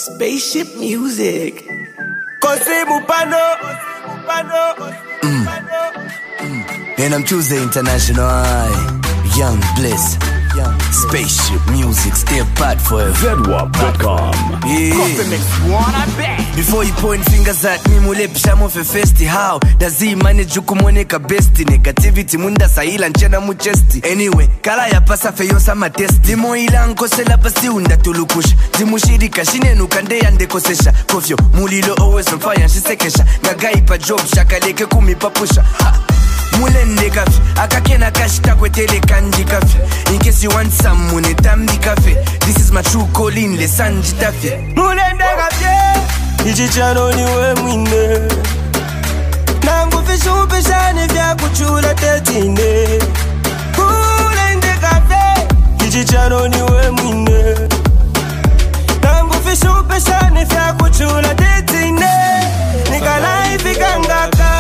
Spaceship music. And I'm Tuesday International. Young Bliss. Spaceship music, stay apart forever. ZWAP.com. Before you point fingers at me, mulepisha mofe festi. How does he manage kumoneka besti? Negativity munda saila nchena muchesti. Anyway, kala ya pasa feyo sama test. Dimo ila nkosela pasi unda tulukusha. Dimushirika shine nukande yande kosesha. Kofyo, mulilo always on fire shisekesha. Ngagai pa job, shakaleke kumi papusha. Mulende kafi, akakena kashita kwetele kanji kafi. In case you want some money, tambi kafi. This is my true calling, le sanji tafi. Mulende kafi, ichichano niwe mwine. Nangu fishu pishani vya kuchula tetine. Mulende kafi, ichichano niwe mwine. Nangu fishu pishani vya kuchula tetine. Nikala ifikangaka.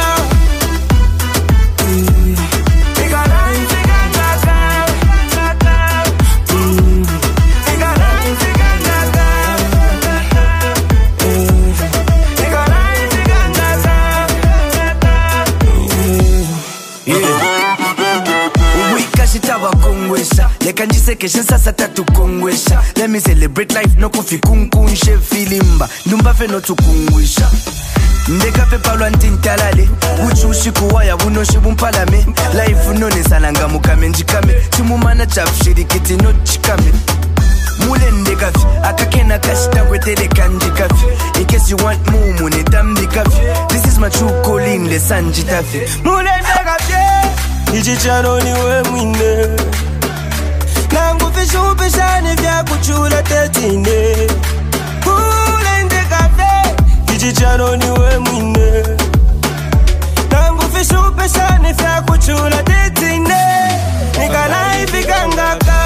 Leka njisekeshe sasa tatu kongwesha. Let me celebrate life no kufi kunkunshe filimba. Ndumba fe no tukungwisha. Ndeka pe palwa ntintalale. Uchushi kuwaya bunoshi bumpalame. Life unone salanga mukame njikame. Chumumana chafshiri kiti no chikame. Mulende kafi, akakena kashita kwetele kanji kafi. In case you want mumu ne tambi kafi. This is my true calling, le sanji tafi. Mulende kafi, ichichano niwe mwine. Nangu fishu pishani vya kuchula tetine. Mulende kafe, ichichano niwe mwine. Nangu fishu pishani vya kuchula tetine. Nikala ifikangaka.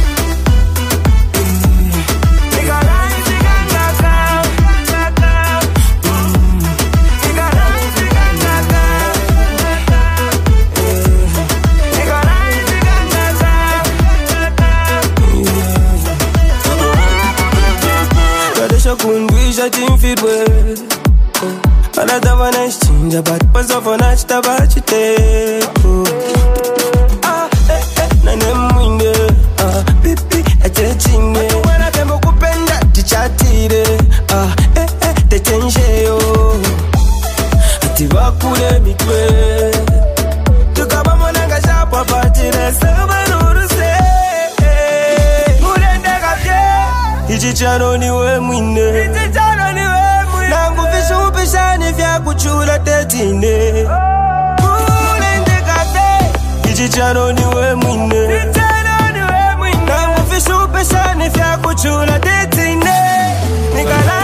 Kundwisha timfit well. Another one is change about pass off on a tabachite. Nanem winde. Pipi etchinge. Wana tembo kupenda tichatire. Te change yo. Ativa kule mitwe. Tukaba monanga shapa patire. Sabanuruse. Mulende kapye. Ichichano niwe mwine. Nangu fishu pishani vya kuchula tetine. Mulende kafe, ichichano niwe mwine. Nangu fishu pishani vya kuchula tetine. Nikala